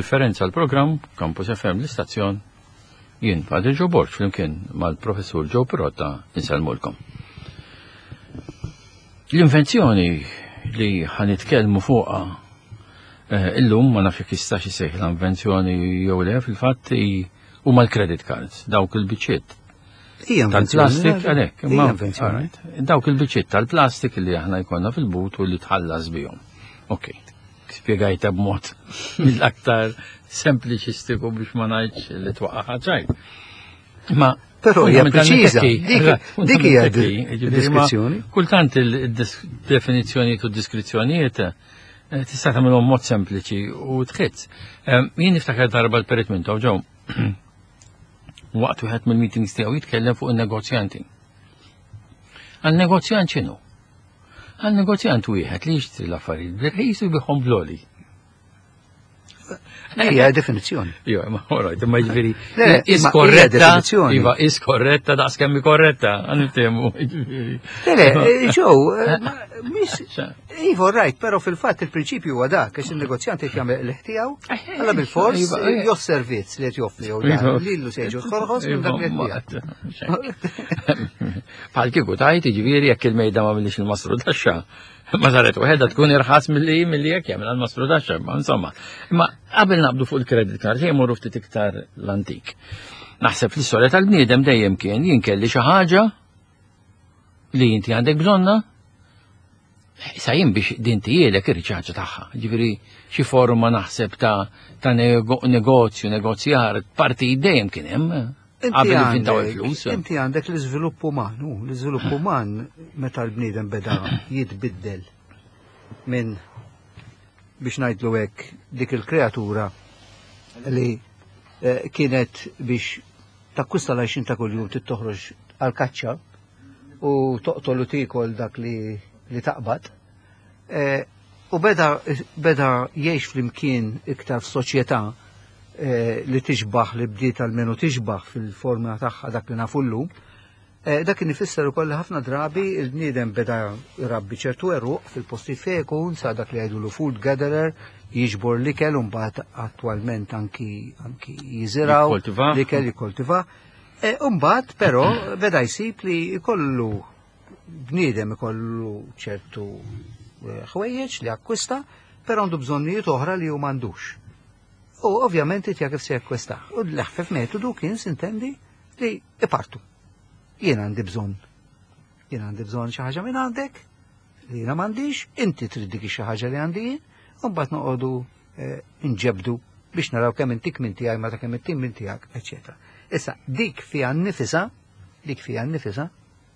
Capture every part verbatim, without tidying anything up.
referenza għal programm Campus F M l-istazzjon jien Padre Joe Borg flimkien mal-Professur Joe Pirotta insalmulkom. L-invenzjoni li ħanitkellmu fuqha illum ma nafx jekk jistax isejħ l-invenzjoni jew le fil-fatt huma l-credit cards, dawk il-biċċiet tal-plastik, għalhekk, imma dawk il-biċċiet tal-plastik li aħna jkollna fil-but u li tħallas bihom. Ok, spjegajta b'mod mill-aktar sempliċistiku biex ma ngħidx li twaqqa' ħaġajn. Ma però hija preċiża, dik hija d-deskrizzjoni. Kultant il-definizzjonijiet u d-diskrizzjonijiet tista' tagħmilhom mod sempliċi u tħezz. Jien niftakar darba l-perit minn ġew waqt wieħed mill-meetings tiegħu jitkellem fuq in-negozjanti. Għal-negozjant x'inhu? Għal-negozjant wieħed li jixtri l-affarijiet b'rħis u jbieħhom b'loli. Hija definizzjoni. Jo, ma orajt, imma jiġifieri is korretta, iva is korretta daqs kemm korretta, għaniftehmu. Le, ġew, iva rajt, però fil-fatt il-prinċipju huwa dak għax in-negozjant qed jagħmel l-ħtiegħu, alla bil-fors jos-servizz li qed joffri jew lilu se jiġu tħolħos minn dak li qed bħal kieku tajt jiġifieri jekk il-mejda ma millix il-masru taxxa. Ma saret waħedha tkun irħas milli milli jekk jagħmel għall-masru taxxa, ma insomma. Imma qabel naqbdu fuq il-credit card ejja jmorru ftit iktar l-antik. Naħseb fl-istorja tal-bniedem dejjem kien jien kelli xi ħaġa li inti għandek bżonna sa jien biex din tiegħek ir-riċarġa tagħha. Ġifieri xi forma naħseb ta' ta' negozju, negozjar, parti dejjem kien hemm. Inti għandek l-iżvilupp uman, l-iżvilupp uman meta l-bniedem beda jitbiddel minn biex ngħidlu hekk dik il-kreatura li kienet biex takkwista l-għajxin ta' kuljum tittoħroġ għal-kaċċa u toqtol u tikol dak li taqbad u beda beda jgħix flimkien iktar f'soċjetà li tiġbaħ li bdiet għal-menu tiġbaħ fil-forma tagħha dak li nafu llum, dak kien ifisser ukoll ħafna drabi il-bniedem beda jrabbi ċertu eruq fil-postijiet fejn ikun sa dak li jgħidulu food gatherer, jiġbor l-ikel u mbagħad attwalment anki anki jiżiraw l-ikel jikkoltiva. U mbagħad però beda jsib li jkollu bniedem ikollu ċertu ħwejjeġ li akkwista, però għandu bżonnijiet oħra li hu m'għandux. U ovvjament it-jak kif se jakkwista. U l-aħfef metodu kien sintendi li ipartu. Jien għandi bżonn. Jien għandi bżonn xi ħaġa minn għandek li jiena m'għandix, inti trid dik xi ħaġa li għandi jien, u mbagħad noqogħdu nġebdu biex naraw kemm intik minn tiegħi meta kemm intik minn tiegħek, eċetera. Issa dik fiha nnifisha, dik fiha nnifisha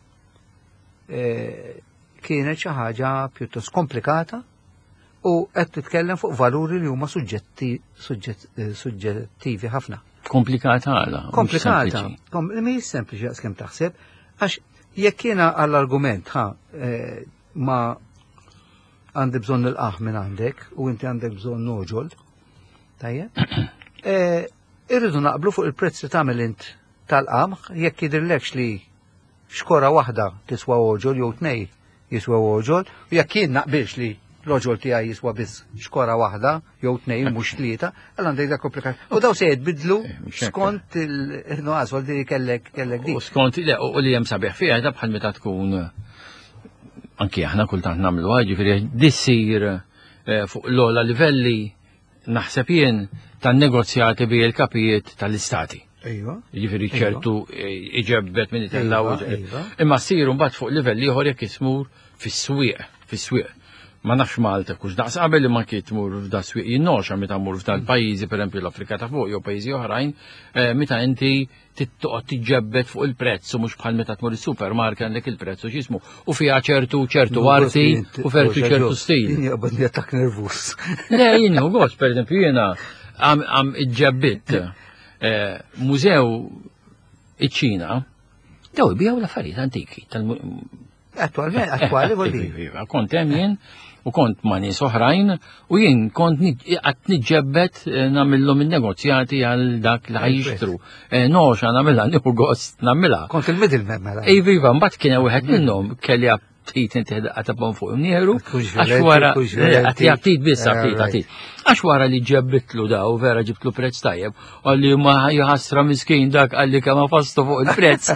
kienet xi ħaġa pjuttost komplikata. U qed titkellem fuq valuri li huma suġġettivi ħafna. Komplikata għala. Komplikata. Mhijiex sempliċi daqs kemm taħseb, għax jekk jiena għall-argument ħa ma għandi bżonn il-qaħ minn għandek u inti għandek bżonn noġol, tajjeb? Irridu naqblu fuq il-prezz li tagħmel int tal-qamħ jekk jidhirlekx li xkora waħda tiswa oġol jew tnej jiswa oġol, u jekk jien naqbilx li l-oġol tiegħi jiswa biss xkora waħda jew tnejn mhux tlieta, għal għandek dak komplikat. U daw se jitbidlu skont il-nuqqas li kellek kellek dik. U skont u li hemm sabiħ fiha da bħal meta tkun anke aħna kultant nagħmlu ġifieri dissir fuq l-ogħla livelli naħseb jien tan-negozjati bejn il-kapijiet tal-istati. Ejwa. Jiġifieri ċertu iġebbet minn itellaw. Imma ssiru mbagħad fuq livelli ieħor jekk ismur fis-swieq, fis-swieq. Ma nafx Malta kux daqs qabel li ma kiet tmur f'da swieq jinnoxa meta mmur f'dal pajjiżi pereempju l-Afrika ta' fuq jew pajjiżi oħrajn, meta inti tittoqgħod tiġġebbet fuq il-prezz u mhux bħal meta tmur is-supermarket għandek il-prezz u x'ismu u fiha ċertu ċertu arti u fertu ċertu stil. Jien jaqbad li attak nervuż. Le jien gost pereempju jiena għam iġġebbit mużew iċ-Ċina dew ibijaw l-affarijiet antiki. Attualment, attwali vuol dire. Kont hemm jien u kont ma' nies oħrajn u jien kont qatt niġġebbet nagħmilhom in-negozjati għal dak li ħajjixtru. Noxa nagħmilha nieħu gost nagħmilha. Kont il-middleman mela. Iva, mbagħad kien hemm wieħed minnhom kelli ftit inti għatabon fuq imnieħru, għax wara, għatit biss, għatit, għatit. Għax wara li ġebbitlu da u vera ġibtlu prezz tajjeb, għalli ma jħassra miskin dak għalli kama fastu fuq il-prezz.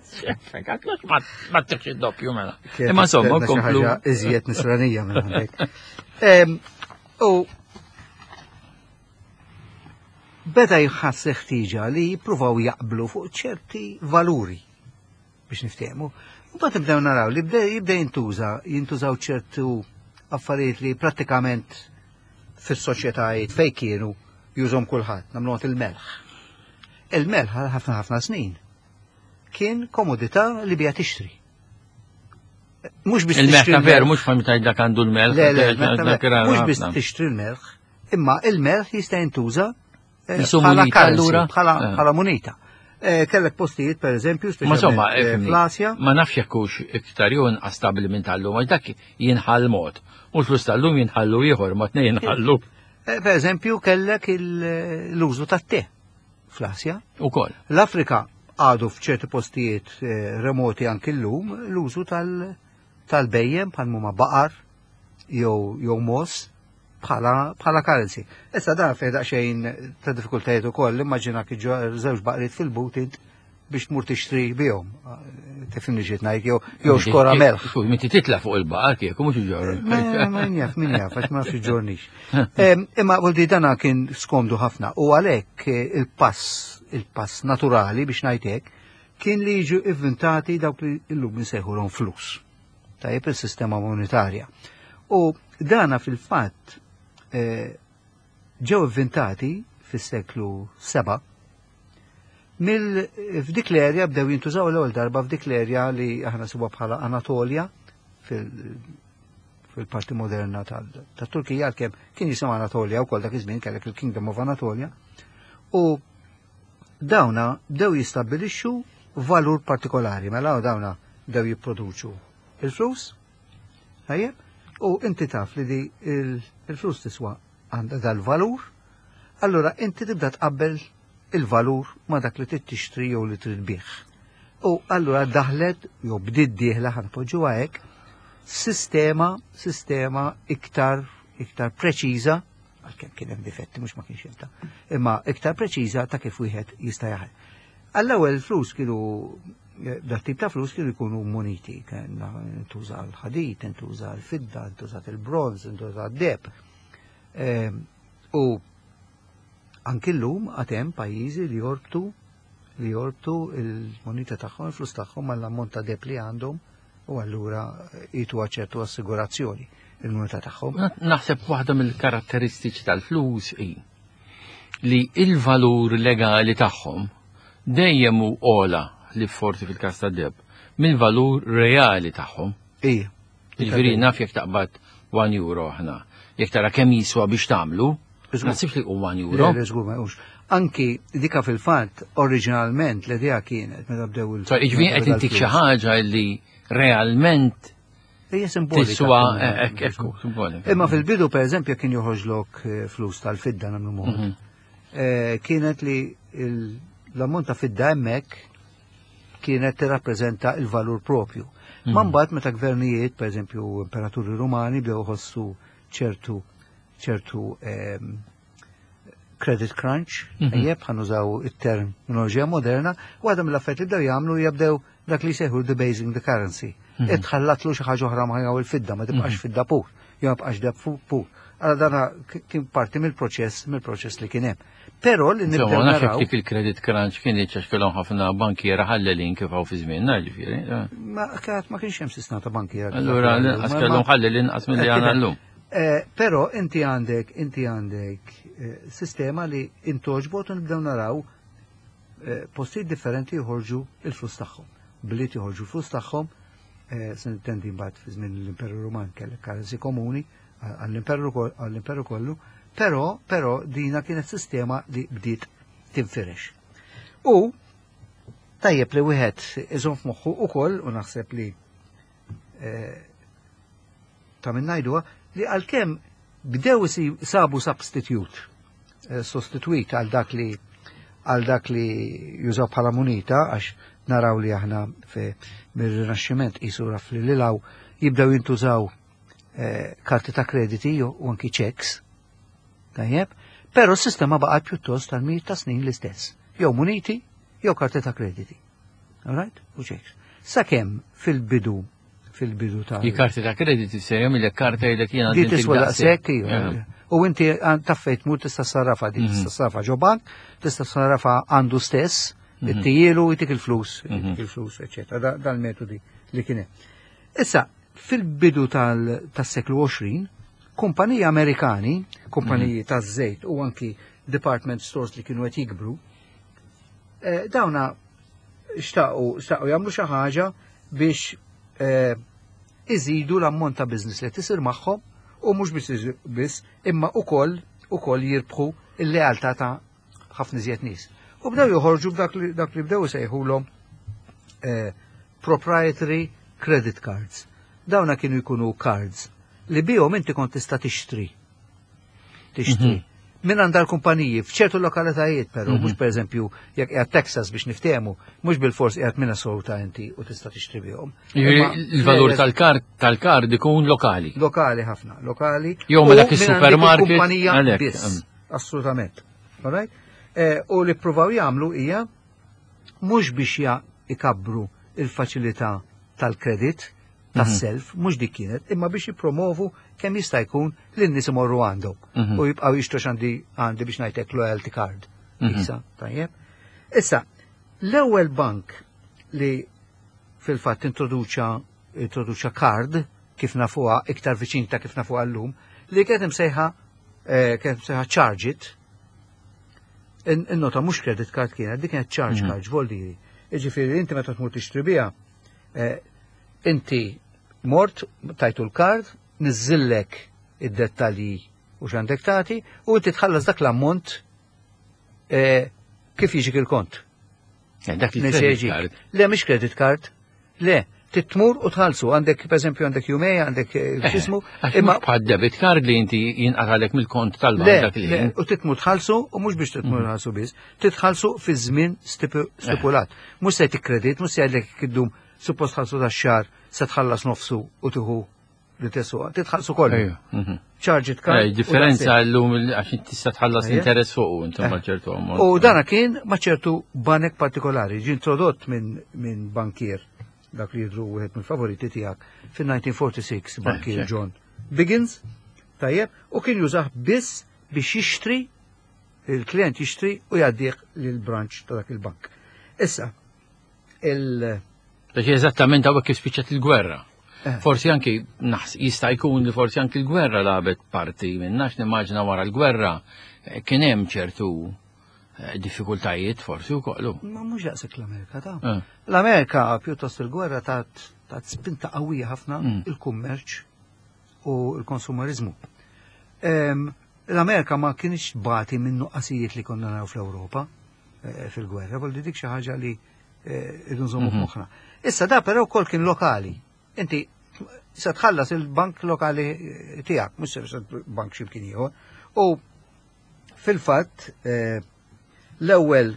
Ma t-tixi doppju mela. Imma somma, komplu. Iżjiet nisranija minn għandek. U beda jħass ħtiġa li jippruvaw jaqblu fuq ċerti valuri biex niftehmu. U bat nibdew naraw li jibda jintuża, jintużaw ċertu affarijiet li prattikament fis-soċjetajiet fejn kienu jużhom kulħadd, nagħmluhom il-melħ. Il-melħ għal ħafna ħafna snin kien komodità li bija tixtri. Mhux biex il-melħ ta' veru mhux fahmi tajt dak għandu l-melħ. Mhux biex tixtri l-melħ, imma il-melħ jista' jintuża bħala kallura, bħala munita. Kellek postijiet, per eżempju, speċjalment fl-Asja. Ma nafx jekkux iktar jun għastabbiliment tal-lum, għax dak jinħall mod. U l-flus tal-lum jinħallu ieħor, ma tnej jinħallu. Per eżempju, kellek l-użu tat-te fl-Asja. Ukoll. L-Afrika għadu f'ċerti postijiet remoti anki l-lum l-użu tal-bejjem bħal huma baqar jew mos bħala currency. Issa dan fejn daqsxejn ta' diffikultajiet ukoll, immaġina kif żewġ baqriet fil-butit biex tmur tixtri bihom. Tifhimni ġiet ngħid jew jew xkora melħ. Minti titla' fuq il-baqar kieku mhux iġorru. Min jaf, min jaf, għax ma nafx iġornix. Imma woldi dana kien skomdu ħafna u għalhekk il-pass il-pass naturali biex ngħid hekk kien li jiġu inventati dawk li llum insejħulhom flus. Tajjeb il-sistema monetarja. U dana fil-fatt ġew inventati fis-seklu seba' mill f'dik l-erja bdew jintużaw l-ewwel darba f'dik l-erja li aħna sibuha bħala Anatolja fil-parti moderna tat-Turkija għalkemm kien jisimha Anatolja wkoll dak iż-żmien kellek il-Kingdom of Anatolia. U dawna bdew jistabbilixxu valur partikolari, mela dawna bdew jipproduċu il-flus, ħajjeb, u inti taf li di il-flus tiswa għandha dal-valur, allura inti tibda tqabbel il-valur ma dak li trid tixtri jew li trid bih. U allura daħlet jew bdiet dieħla ħanpoġġuha hekk sistema sistema iktar iktar preċiża, għalkemm kien hemm difetti mhux ma kienx imta, imma iktar preċiża ta' kif wieħed jista' jaħel. Għall-ewwel flus kienu dat tip ta' flus kienu jkunu muniti, kien intuża l-ħadid, intuża l-fidda, intuża il-bronz, intuża d-deb. U anki llum għad hemm pajjiżi li jorbtu li jorbtu il-monita tagħhom, il-flus tagħhom mal-ammont ta' deb li għandhom u allura jitu ċertu assigurazzjoni il-monita tagħhom. Naħseb waħda mill-karatteristiċi tal-flus hi li il-valur legali tagħhom dejjem hu ola li forsi fil-każ ta' deb mill-valur reali tagħhom. Ija. Jiġifieri naf jekk taqbad one euro aħna. Jekk tara kemm jiswa biex tagħmlu, nasibx li hu one euro. Anki dika fil-fatt oriġinalment l-idea kienet meta bdew il- So jiġifieri qed intik xi ħaġa li realment hija simbolika. tiswa hekk hekk simbolika. Imma fil-bidu pereżempju kien joħorġlok flus tal-fidda nagħmlu mod. Kienet li l-ammont ta' fidda hemmhekk kienet tirrappreżenta il-valur propju. Ma mbagħad meta gvernijiet, pereżempju imperaturi Rumani bdew iħossu ċertu ċertu credit crunch, jeb ħanużaw it-terminoloġija moderna, u għadam l-affett li bdew jagħmlu jibdew dak li seħu debasing the currency. Itħallatlu xi ħaġa oħra ma il-fidda, ma tibqax fidda pur, jew ma tibqax deb pur. Għala dana kien parti mill-proċess mill-proċess li kien hemm. Però li nibdew naraw. Dik il-credit crunch kien iċċax kellhom ħafna bankiera ħallelin kif hawn fi żmienna ġifieri. Ma kienet ma kienx hemm sistema ta' bankiera. Allura qas kellhom ħallelin qas milli għandna llum. Però inti għandek inti għandek sistema li intoġbot u nibdew naraw postijiet differenti joħorġu il-flus tagħhom. Bliet joħorġu l-flus tagħhom, se nittendi mbagħad fi żmien l-Imperu Ruman kellek currency komuni għall-Imperu kollu, però però dina kienet sistema li bdiet tinfirex. U tajjeb li wieħed iżomm f'moħħu wkoll u naħseb li ta' minn ngħiduha li għalkemm bdew sabu substitute, sostituit għal dak li għal dak li jużaw bħala munita, għax naraw li aħna mir-Rinaxximent qisu raf li lilaw jibdew jintużaw karti ta' krediti u anki checks, tajjeb, però s-sistema baqgħet pjuttost tal mijiet ta' snin l-istess. Jew muniti, jew karti ta' krediti. All right? U checks. Sakemm fil-bidu fil-bidu ta' I-karti ta' krediti se jagħmilek karta jgħidlek jiena di tiswa daqshekk u inti taffejt mur tista' sarrafa di tista' sarrafa ġo bank, tista' sarrafa għandu stess, ittijielu jtik il-flus, il-flus, eċetera. Dal-metodi li kien hemm. Issa, fil-bidu tas-seklu għoxrin, kumpaniji Amerikani, kumpaniji taż-żejt u anki department stores li kienu qed jikbru, dawna xtaqu xtaqu jagħmlu xi ħaġa biex iżidu l-ammont ta' business li tisir magħhom u mhux biss imma ukoll ukoll jirbħu l-lealtà ta' ħafna iżjed nies. U bdew joħorġu b'dak li bdew isejħulhom proprietary credit cards. Dawna kienu jkunu cards li bihom inti kont tista' tixtri. Tixtri. Min għandha l-kumpaniji f'ċertu lokalitajiet però, mhux pereżempju jekk qiegħed Texas biex niftehmu, mhux bil-fors qiegħed Minnesota inti u tista' tixtri bihom. Il-valur tal-kard tal-kard ikun lokali. Lokali ħafna, lokali. Jew ma dak is-supermarket. Kumpanija biss, assolutament. All right? U li ppruvaw jagħmlu hija mhux biex ikabbru il-faċilità tal-kredit, tas-self, mhux dik kienet, imma biex jippromovu kemm jista' jkun li n-nies imorru għandhom u jibqgħu jixtru għandi għandi biex ngħidlek loyalty card. Issa, tajjeb. Issa, l-ewwel bank li fil-fatt introduċa introduċa card kif nafuha iktar viċin ta' kif nafuha llum li kienet imsejħa kienet imsejħa Charge It. In-nota mhux credit card kienet, dik kienet charge card ġvoldi. Jiġifieri inti meta tmur tixtri biha inti mort tajtu l-kard, niżillek id-dettalji u x'għandek tagħti u inti tħallas dak l-ammont kif jiġik il-kont. Dak il-credit card. Le mhix credit card. Le, titmur u tħallsu għandek pereżempju għandek jumej, għandek x'ismu. Imma bħal debit card li inti jinqatalek mill-kont tal-bank dak li. U titmur tħallsu u mhux biex titmur tħallsu biss, titħallsu fi żmien stipulat. Mhux se tikkredit, mhux se jgħidlek iddum suppost tħallsu tax-xahar se tħallas nofsu u tieħu li teswa, titħallsu kollu. Charge It card. Differenza llum għax tista' tħallas interess fuq intom ma' ċertu ammont. U dana kien ma' ċertu banek partikolari, ġie introdott minn bankier dak li jidru wieħed mill-favoriti tiegħek fin-nineteen forty-six bankier John Biggins, tajjeb, u kien jużah biss biex jixtri il-klient jixtri u jgħaddih lill-branch ta' dak il-bank. Issa, il- Biex eżattament għawek kif spiċċat il-gwerra. Forsi anki jista' jkun li forsi anki l-gwerra labet parti minnax nimmaġina wara l-gwerra kien hemm ċertu diffikultajiet forsi wkoll. Ma mhux daqshekk l-Amerika ta'. L-Amerika pjuttost il-gwerra tat tat spinta qawwija ħafna il-kummerċ u l-konsumarizmu. L-Amerika ma kienx bati minn nuqqasijiet li konna naraw fl-Ewropa fil-gwerra, voldi dik xi ħaġa li irridu nżommu f'moħħna. Issa da però wkoll kien lokali. Inti se tħallas il-bank lokali tiegħek, mhux se bank x'imkien ieħor. U fil-fatt l-ewwel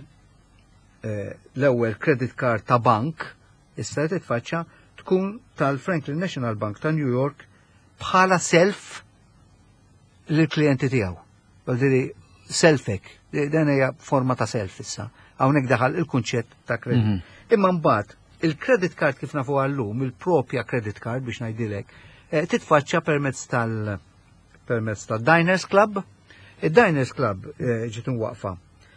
l-ewwel credit card ta' bank issa titfaċċa tkun tal-Franklin National Bank ta' New York bħala self lill-klijenti tiegħu. Għaldiri selfek, dan hija forma ta' self issa. Hawnhekk daħal il-kunċett ta' kredit. Imma mbagħad il-credit card kif nafu għallum, il-propja credit card biex ngħidilek, titfaċċa permezz tal permezz ta' Diners Club. Il-Diners Club ġiet inwaqfa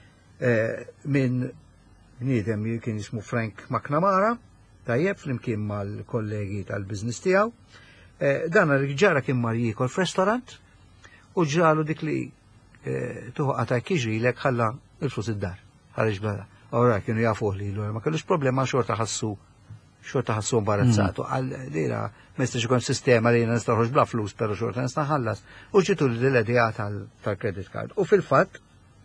minn bniedem kien jismu Frank McNamara, tajjeb flimkien mal-kollegi tal-biznis tiegħu. Dan ġara kien mar jiekol f'restorant u ġralu dik li tuħu qataj jiġrilek ħalla il-flus id-dar. Ħareġ bla. Ora kienu jafuh li l ma kellux problema xorta ħassu xorta ħassu imbarazzatu. Għal lira ma jistax ikun sistema li nista' noħroġ bla flus, però xorta nista' nħallas. U ġitu l-idea tal-credit card. U fil-fatt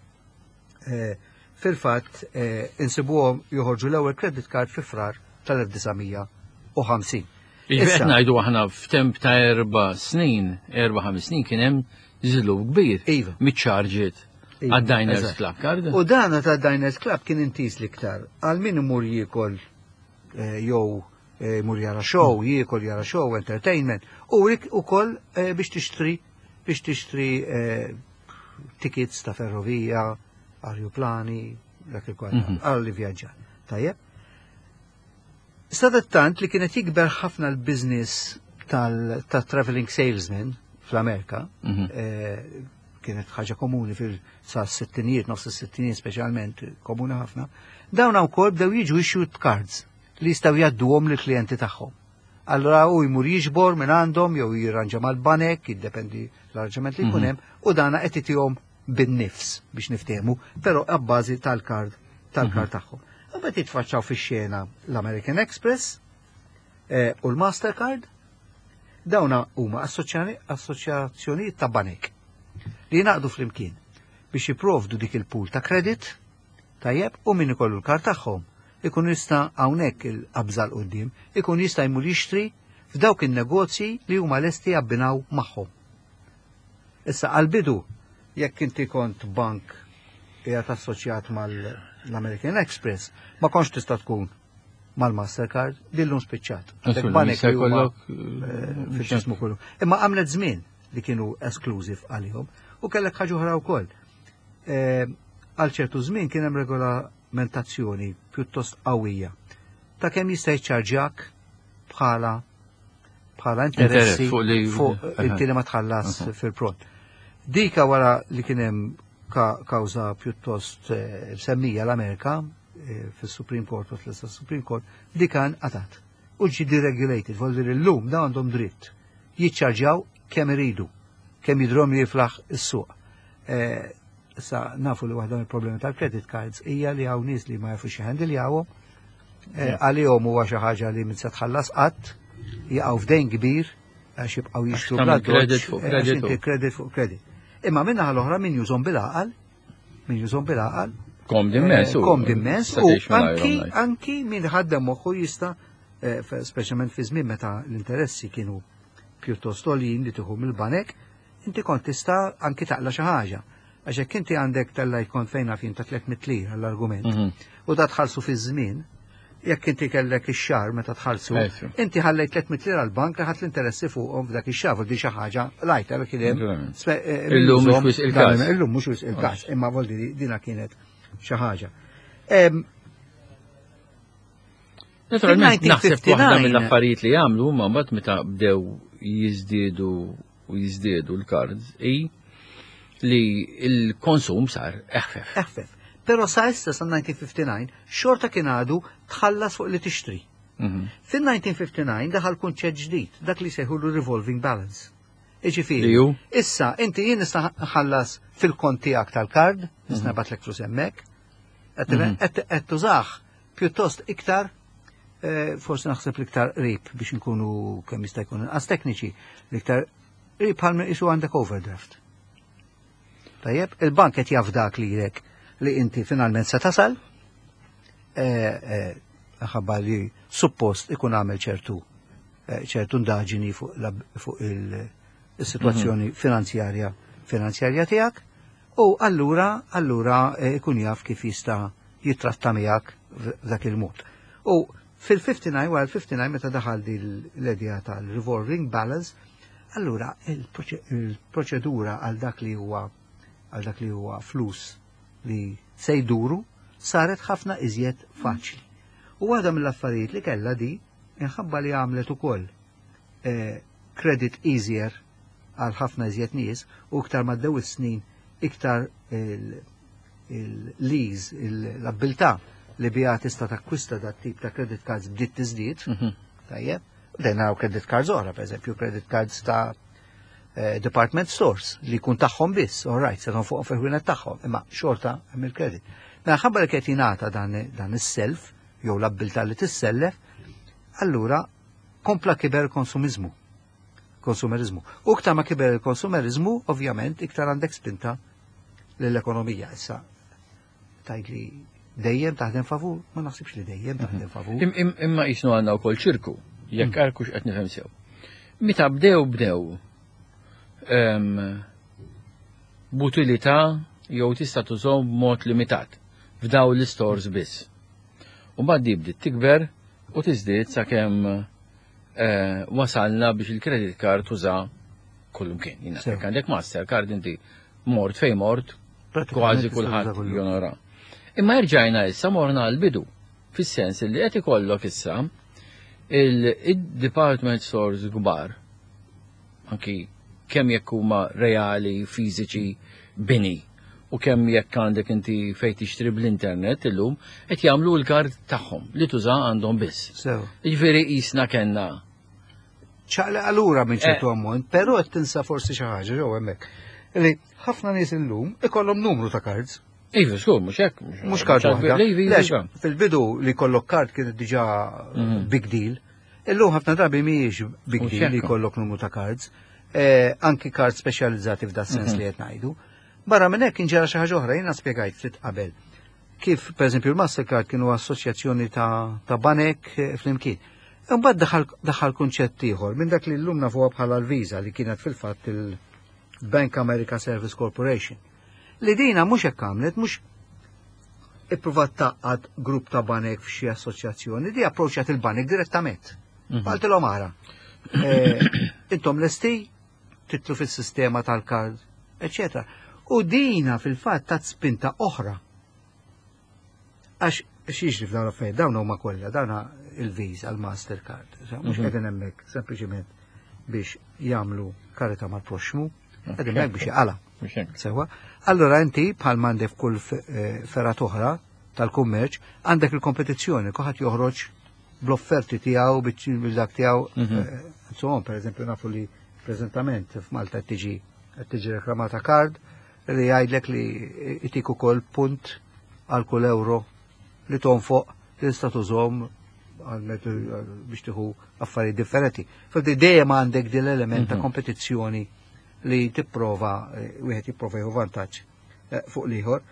fil-fatt insibuhom joħorġu l-ewwel credit card fi frar tal-1950. Qed ngħidu aħna f'temp ta' erba' snin, erba' ħames snin kien hemm żilub kbir. Iva. Miċ-Charge It. Għad-Diners Club card. U dana ta' Diners Club kien intis liktar. Għal min imur jiekol jew mur jara show, jiekol jara show, entertainment, u ukoll biex tixtri biex tixtri tickets ta' ferrovija, arjuplani, dak il-kwad, għalli vjaġġa. Tajjeb? Sadet tant li kienet jikber ħafna l-business tal-traveling salesman fl-Amerika, kienet ħaġa komuni fil-sittinijiet, nofs is-sittinijiet speċjalment, komuni ħafna, dawn wkoll bdew jiġu issued cards li jistgħu jgħadduhom lill-klijenti tagħhom. Allura u jmur jiġbor minn għandhom jew jirranġa mal-banek, jiddependi l-arranġament li jkun hemm, u dana qed itihom bin-nifs biex niftehmu, però abbażi tal-kard tal-kard tagħhom. U bed jitfaċċaw fix-xena l-American Express u l-Mastercard, dawna huma assoċjazzjonijiet ta' banek li jnaqdu flimkien biex jipprovdu dik il-pool ta' kredit tajjeb u min ikollu l-kard tagħhom ikun jista' hawnhekk il-qabża l qudiem ikun jista' jmur jixtri f'dawk in-negozji li huma lesti jabbinaw magħhom. Issa għal-bidu jekk inti kont bank qiegħed assoċjat mal-American Express ma kontx tista' tkun mal-Mastercard dillum spiċċat. Banek li huma fil-ġismu kollu. Imma għamlet żmien li kienu esklużiv għalihom u kellek ħaġa oħra wkoll. Għal ċertu żmien kien hemm regolamentazzjoni pjuttost qawwija ta' kemm jista' jiċċarġjak bħala bħala interessi fuq inti li ma tħallas fil-pront. Dika wara li kien hemm kawża pjuttost semmija l-Amerika fil-Supreme Court u fl-Supreme Court, di kan għatat. U ġi deregulated, volver il-lum, da għandhom dritt. Jitċarġaw kemm iridu, kemm jidrom li jiflaħ is-suq. Issa nafu li waħda mill-problemi tal-credit cards hija li hawn nies li ma jafux jħandil jawhom, għalihom huwa xi ħaġa li min se tħallas qatt, jaqgħu f'dejn kbir għax jibqgħu jixtru credit fuq credit. Imma minna l-oħra min jużhom bil-aqal, min jużhom bil-aqal, Kom dimmens. Kom dimmens. U anki, anki min ħaddem moħħu jista, speċjalment fi żmien meta l-interessi kienu pjuttost għolin li tieħu mill-banek, inti kont tista' anki taqla xi ħaġa. Għax hekk inti għandek tella jkun fejn fin ta' tliet lir għall-argument. U da tħallsu fi żmien, jekk inti kellek ix-xahar meta tħallsu, inti ħallejt tliet lir għall-bank li ħadd l-interessi fuqhom f'dak ix-xahar di xi ħaġa lajta kien hemm. Illum mhux il-każ. Illum mhux il-każ, imma voldi dina kienet xi ħaġa. Naturalment naħseb waħda mill-affarijiet li jagħmlu huma mbagħad meta bdew jiżdiedu u jiżdiedu l-cards hi li l-konsum sar eħfef. Eħfef. Però sa issa sa nineteen fifty-nine xorta kien għadu tħallas fuq li tixtri. Fin-nineteen fifty-nine daħal kunċett ġdid, dak li sejħulu revolving balance. Iġifieri, issa inti jien nista' ħallas fil-kont tiegħek tal-kard, nista' nabatlek flus hemmhekk, qed tużah pjuttost iktar, forsi naħseb l-iktar qrib biex nkunu kemm jista' jkun inqas tekniċi, l-iktar qrib bħal isu għandek overdraft. Tajjeb, il-bank qed jaf dak lilek li inti finalment se tasal, ħabba li suppost ikun għamel ċertu ċertu ndaġini fuq il- is-sitwazzjoni finanzjarja finanzjarja tiegħek u allura allura ikun jaf kif jista' jitratta miegħek f'dak il-mod. U fil-fifty-nine wara l-fifty-nine meta daħal di l-idea tal-revolving balance, allura il-proċedura għal dak li huwa għal dak li huwa flus li se jduru saret ħafna iżjed faċli. U għadha mill-affarijiet li kellha di inħabba li għamlet ukoll credit easier għal ħafna iżjed nies u iktar maddew is-snin iktar il-lease, l-abilità li biha tista' takkwista dat tip ta' credit cards bdiet tiżdied, tajjeb, u dejn naraw credit cards oħra, pereżempju credit cards ta' department stores li jkun tagħhom biss, all right, se tkun fuqhom fil-ħwienet tagħhom, imma xorta hemm il-credit. Mela ħabba li qed jingħata dan is-self jew l-abilità li tissellef, allura kompla kiber konsumiżmu. Konsumerizmu. U ktar ma kiber il-konsumerizmu, ovvjament, iktar għandek spinta l-ekonomija. Issa, tajli dejjem taħdem favur, ma naħsibx li dejjem taħdem favur. Imma jisnu għanna u kol ċirku, jekk għarkux għet nifem sew. Meta bdew bdew b'utilità jew tista' tużhom b'mod limitat f'daw l-istores biss. U mbagħad bdiet tikber U tiżdied sakemm wasalna biex il-credit card tuża kullum kien. Jina għandek Mastercard inti mort fej mort kważi kulħadd jonora. Imma rġajna issa morna l-bidu, fis-sens li qed ikollok issa il-department stores kbar, anki kemm jekk huma reali, fiżiċi, bini, u kemm jekk għandek inti fejn tixtri bl-internet illum qed jagħmlu l-kard tagħhom li tuża għandhom biss. Jiġifieri qisna kellna ċaqla allura minn ċertu ammont, però qed tinsa forsi xi ħaġa ġew hemmhekk. Li ħafna nies illum ikollhom numru ta' cards. Iva, skur, mux hekk. Mux kard waħda. Fil-bidu li kollok kard kien diġa big deal. Illum ħafna drabi mhijiex big deal li kollok numru ta' cards. Anki kard speċjalizzati f'da sens li qed ngħidu. Barra minn hekk kien ġara xi ħaġa oħra, jiena spjegajt ftit qabel. Kif pereżempju l-Mastercard kienu assoċjazzjoni ta' banek flimkien. Imbagħad daħal kunċett ieħor minn dak li llum nafuha bħala l-Visa li kienet fil-fatt il-Bank America Service Corporation. Li dina mhux hekk għamlet, mhux ippruvat taqqad grupp ta' banek f'xi assoċjazzjoni, di approċċjat il-banek direttament. Qaltilhom ara. Intom lesti titlu fis-sistema tal-kard, eċetera. U dina fil-fatt ta' spinta oħra. Għax xieġri f'dawn l-affarijiet, dawn huma kollha, dawn il-Visa, il-Mastercard. Mhux qegħdin hemmhekk sempliċement biex jagħmlu karita mal-proxmu, qegħdin hemmhekk biex jaqala. Sewa. Allora inti bħal m'għandek f'kull ferat oħra tal-kummerċ għandek il-kompetizzjoni, kulħadd joħroġ bl-offerti tiegħu bil-dak tiegħu. Insomma, pereżempju nafu li preżentament f'Malta qed tiġi qed tiġi reklamata kard li jgħidlek li jtik ukoll punt għal kull euro li tonfoq li tista' tużhom biex tieħu affarijiet differenti. Fil dejjem għandek din l-element ta' kompetizzjoni li tipprova, wieħed jipprova jieħu vantaġġ fuq l-ieħor.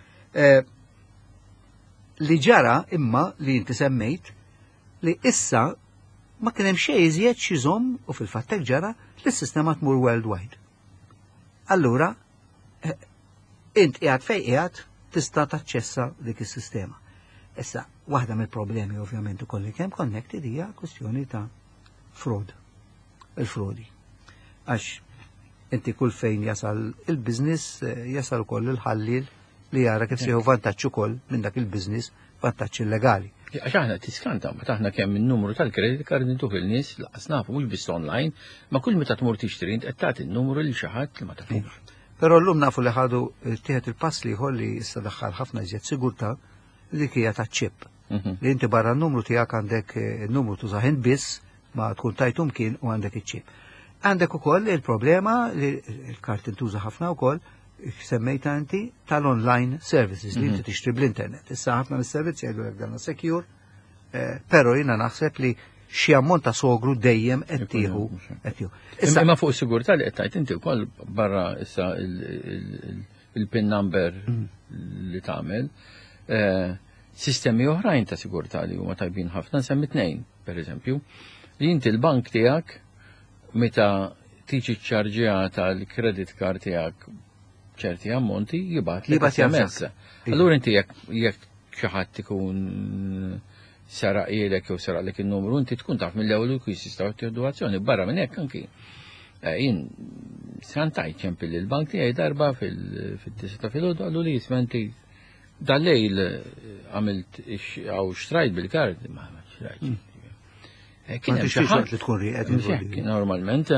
Li ġara imma li inti semmejt li issa ma kien hemm xejn iżjed xi żomm u fil-fatt hekk ġara li s-sistema tmur worldwide. Allura int qiegħed fejn qiegħed tista' taċċessa dik is-sistema. Issa waħda mill-problemi ovvjament ukoll li kemm connected hija kwestjoni ta' fraud. Il-frodi. Għax inti kull fejn jasal il-business jasal ukoll il-ħallil li jara kif sieħu vantaġġ ukoll minn dak il-business vantaġġ illegali. Għax aħna tiskanta, ma taħna kemm in-numru tal-credit card intuħ il-nies laqas nafu mhux biss online, ma kull meta tmur tixtri int qed tagħti n-numru lil xi ħadd li ma tafux. Però llum nafu li ħadu tieħed il-pass li ħolli issa daħħal ħafna iżjed sigurtà li hija taċ-ċip. Li inti barra n-numru tiegħek għandek n-numru tużaħ int biss ma tkun tajtum kien u għandek iċ-ċip. Għandek ukoll il-problema li l-kart intuża ħafna wkoll semmejta inti tal-online services li inti tixtri bl-internet. Issa ħafna mis-servizzi jgħidu hekk dan secure, però jiena naħseb li xi ammont ta' sogru dejjem qed tieħu qed tieħu. Imma fuq is-sigurtà li qed tgħid inti wkoll barra issa il-pin number li tagħmel, sistemi oħrajn ta' sigurtà li huma tajbin ħafna nsemmi tnejn, pereżempju, li inti l-bank tiegħek meta tiġi ċċarġija tal-credit card tiegħek ċerti ammonti jibgħat li S M S. Allura inti jekk xi ħadd ikun saraq jilek jew saraq lek il-numru, inti tkun taf mill-ewwel u kif jistgħu tieħdu azzjoni barra minn hekk anki. Jien santajt ċempil il-bank tiegħi darba fil-tisa ta' filgħodu għallu li jismenti dal-lejl għamilt għaw xtrajt bil-kard, ma xtrajt. Kien hemm xi ħadd li tkun riqed normalment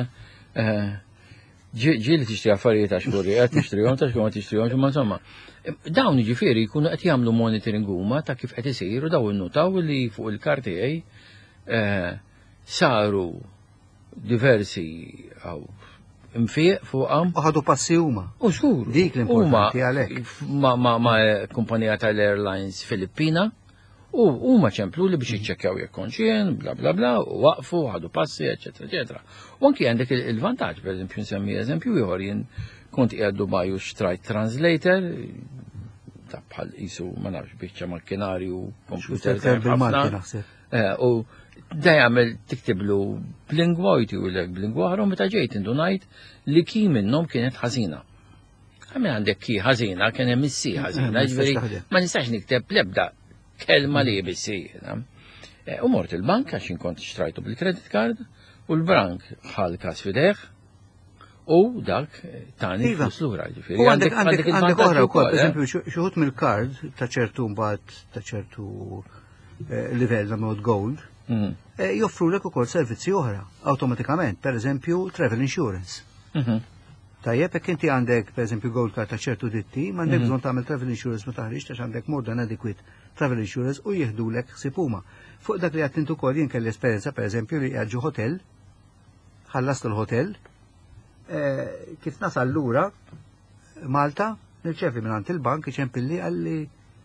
ġieli tixtri affarijiet għax kurri qed tixtrihom ta' xkun ma tixtrihomx, imma insomma. Dawn jiġifieri jkunu qed jagħmlu monitoring huma ta' kif qed isir u daw innutaw li fuq il-kart tiegħi saru diversi għaw imfiq fuqhom. Ħadu passi huma. U żgur. Dik l-importanti għalhekk. Ma' kumpanija tal-Airlines Filippina u huma ċemplu li biex jiċċekkjaw jekk konxien, bla bla bla, u waqfu, ħadu passi, eċetera, eċetera. U anki għandek il-vantaġġ, pereżempju nsemmi eżempju ieħor jien kont qiegħed Dubai u xtrajt translator, ta' bħal qisu ma nafx biċċa makkinarju, computer ħafna. U da jagħmel tiktiblu b'lingwa u jtijulek b'lingwa oħra u meta ġejt indunajt li kien minnhom kienet ħażina. Għamil għandek ki ħażina, kien hemm issi ħażina, ġifieri ma nistax nikteb l-ebda kelma li jibissi. U mort il-bank għax inkont xtrajtu bil-credit card u l-bank ħal kas fideħ u dak tani flus lura ġifieri. U għandek għandek għandek oħra wkoll, pereżempju xuħut mill-card ta' ċertu mbagħad ta' ċertu livell ta' gold joffrulek ukoll servizzi oħra awtomatikament, pereżempju travel insurance. Tajjeb, hekk inti għandek pereżempju gold card ta' ċertu ditti, m'għandek bżonn tagħmel travel insurance ma taħriġ għax għandek more than adequate travel insurance u jieħdulek ħsieb huma. Fuq dak li għattintu ukoll jien kelli esperjenza pereżempju li għaġġu hotel, ħallast il-hotel, kif nasal lura Malta, nirċevi minn il-bank iċempilli għalli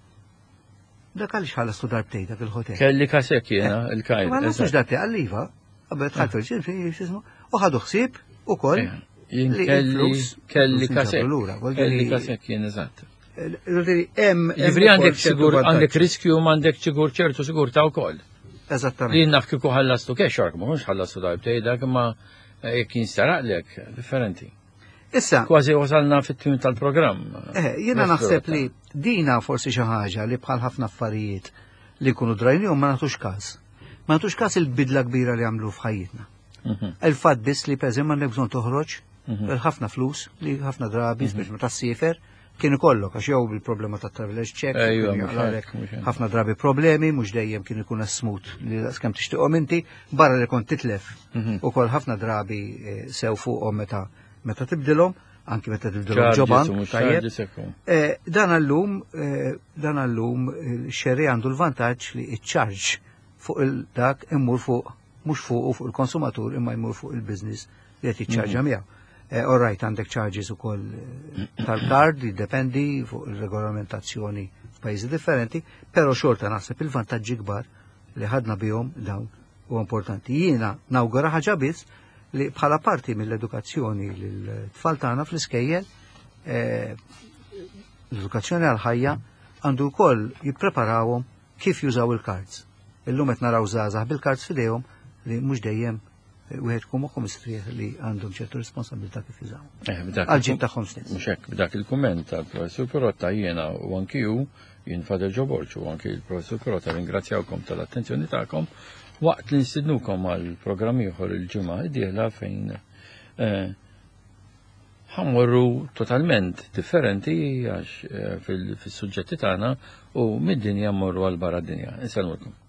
dak għalix ħallastu darbtej dak il-hotel. Kelli kasek jena, il-kajn. Ma nafux darbtej għalliva, għabbet ħaltu l-ċempli, u ħadu ħsib u koll. Jien kelli kasek. Kelli kasek jien eżatt. Ġifri għandek sigur, għandek riskju, għandek sigur ċertu sigur ta' u koll. Eżattament. Li naf kiku ħallastu keċ, ma mux ħallastu darbtej, dak ma jek jinstaraqlek, differenti. Issa. Kważi wasalna fit-tim tal-programm. Jena naħseb li dina forsi xi ħaġa li bħal ħafna affarijiet li kunu drajni u ma nagħtux każ. Ma nagħtux każ il-bidla kbira li għamlu f'ħajjitna. Il-fatt biss li pereżempju għandek bżonn toħroġ ħafna flus li ħafna drabi biex ma tassifer kien ikollok għax jew bil-problema ta' travelers check, ħafna drabi problemi, mhux dejjem kien ikun smut li kemm tixtieqhom inti, barra li kont titlef ukoll ħafna drabi sew fuqhom meta meta tibdilhom, anki meta tibdilhom ġobank, tajjeb. Dan allum dan allum x-xerri għandu l-vantaġġ li iċ-charge fuq il-dak immur fuq mhux fuq fuq il-konsumatur imma jmur fuq il-business li qed jiċċarġa miegħu. All right, għandek charges ukoll tal-card, jiddependi fuq il-regolamentazzjoni f'pajjiżi differenti, però xorta naħseb il-vantaġġi kbar li ħadna bihom dawn u importanti. Jiena nawgura ħaġa biss li bħala parti mill-edukazzjoni l-tfal tagħna fl-iskejjel, l-edukazzjoni għal-ħajja għandu wkoll jippreparawhom kif jużaw il-cards. Illum qed naraw żgħażagħ bil-cards f'idejhom li mhux dejjem wieħed kum moħħhom istrieħ li għandhom ċertu responsabilità kif jużaw. Għal-ġid tagħhom stess. Mhux hekk b'dak il-kumment tal-Professur Pirotta jiena u anki hu jien Fadel Ġoborġ u anki l-Professur Pirotta ringrazzjawkom tal-attenzjoni tagħkom waqt li nstidnukom għal programm ieħor il-ġimgħa d-dieħla fejn ħammorru totalment differenti għax fis-suġġetti tagħna u mid-dinja mmorru għal barra d-dinja. Insalmulkom.